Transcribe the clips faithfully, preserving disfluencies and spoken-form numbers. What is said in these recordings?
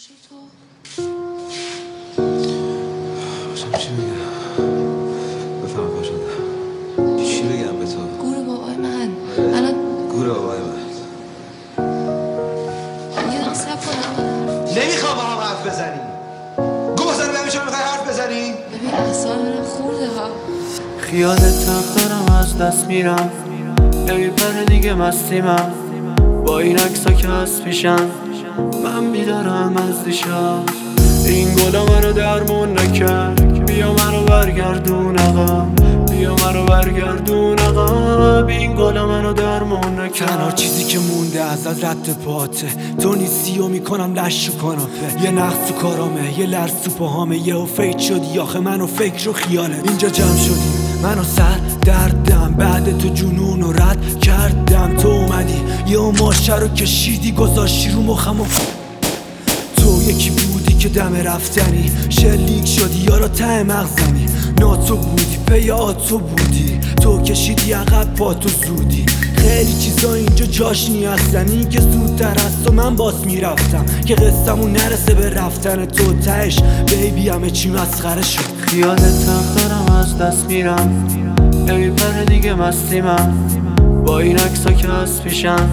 باشی تو؟ باشم چی بگم؟ بفهم پاشده چی بگم به تو؟ گور بابای من الان گور بابای من یه دقیقه صبر کن. نمیخوام با هم حرف بزنی. گوزن به همیشه میخوای حرف بزنی؟ ببین اعصاب من خورده ها. خیالت دارم از دست میرم، نمیپره دیگه مستیمم با این عکسا که هست پیشم. من بیدارم از دیشب، این گلا منو درمون نکرد. بیا منو برگردون عقب، بیا منو برگردون عقب. این گلا منو درمون نکرد. تنها چیزی که مونده از از رد پاته تو نیستی و میکنم لش و کاناپه. یه نقص تو کارامه، یه لرز تو پاهامه. یه و فیت شدی آخه من و فکر و خیالت. اینجا جمع شدیم من و سر دردم، بعد تو جنون و رد کردم. تو اومدی یه و ماشه رو کشیدی گذاشتی رو مخم و تو یکی بودی که دم رفتنی شلیک شدی یارا ته مغزمی. ناتو بودی پی آتو بودی، تو کشیدی عقب پا تو زودی. خیلی چیزا اینجا جاش نیستن، این که زودتر از تو من باز میرفتم که قصه‌مون نرسه به رفتن تو. تهش بیبی همه چی مسخره شد. خیالت دارم از دست میرم، نمیپره دیگه مستیمم با این عکسا که هست پیشم.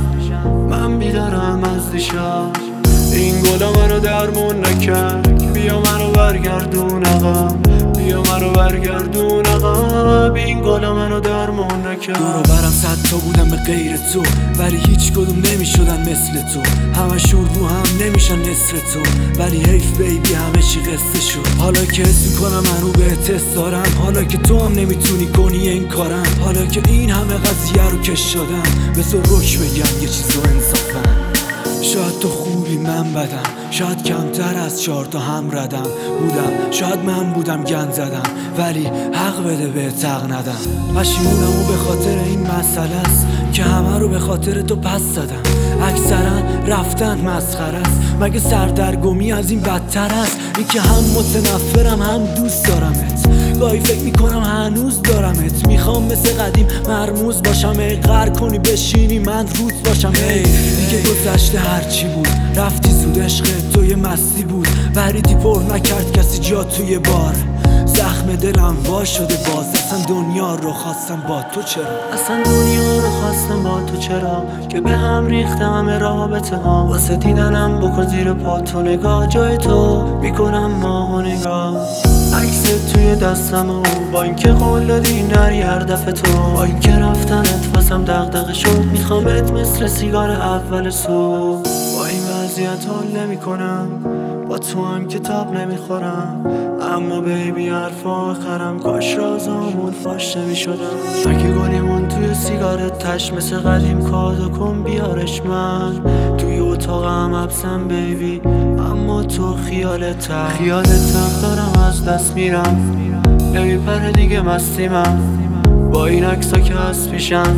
من بیدارم از دیشب، این گلا منو درمون نکرد. بیا منو برگردون عقب، بیا منو برگردون عقب. این گلا منو درمون نکرد. دورو برم صد تا بودم به غیر تو، ولی هیچ کدوم نمیشدن مثل تو. همشون رو هم نمیشن نصف تو، ولی حیف بیبی همه چی قصه شد. حالا که حس میکنم من رو به تست دارم، حالا که تو هم نمیتونی کنی این کارم، حالا که این همه قضیه رو کش شدم. بذار رک بگم یه چیز رو انصافا. شاید تو خوبی من بدم، شاید کمتر از چهار تا هم ردم بودم. شاید من بودم گند زدم، ولی حق بده به تق ندم. پشیمونم و به خاطر این مسئله است که همه رو به خاطر تو پس زدم. اکثرا رفتن مسخره است، مگه سردرگمی از این بدتر است؟ این که هم متنفرم هم دوست دارمت، گاهی فکر میکنم هنوز دارمت. میخوام مثل قدیم مرموز باشم، ای غر کنی بشینی من روز باشم. ای دیگه گذشته هرچی بود، رفتی زود عشق تو یه مستی بود. بریدی پر نکرد کسی جا توی بار، زخم دلم وا شده باز. اصلا دنیا رو خواستم با تو چرا، اصلا دنیا رو خواستم با تو چرا، که به هم ریختم همه رابطه ها. واسه دیدنم بکن زیر پا تو نگاه، جای تو میکنم ماه و نگاه. عکس توی دستم و با اینکه قول دادی نری هر دفعه تو، با اینکه رفتنت واسم دغدغه شد. میخوامت مثل سیگار اول صبح. با این وضعیت حال نمی کنم، با تو هم کتاب نمیخورم. اما بیبی حرفا آخرم کاش رازامون فاش نمیشدم. اگه گلیمون توی سیگارت تش مثل قدیم کادو کن بیارش. من توی اتاقم حبسم بیبی، اما تو خیالت خیالت دارم از دست میرم، نمیپره دیگه مستیمم با این عکسا که هست پیشم.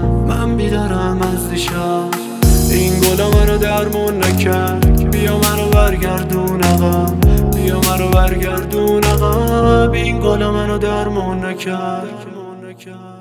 من بیدارم از دیشب، این گلا منو درمون نکرد. بیا منو برگردون عقب، بیا منو برگردون عقب. این گلا منو درمون نکرد.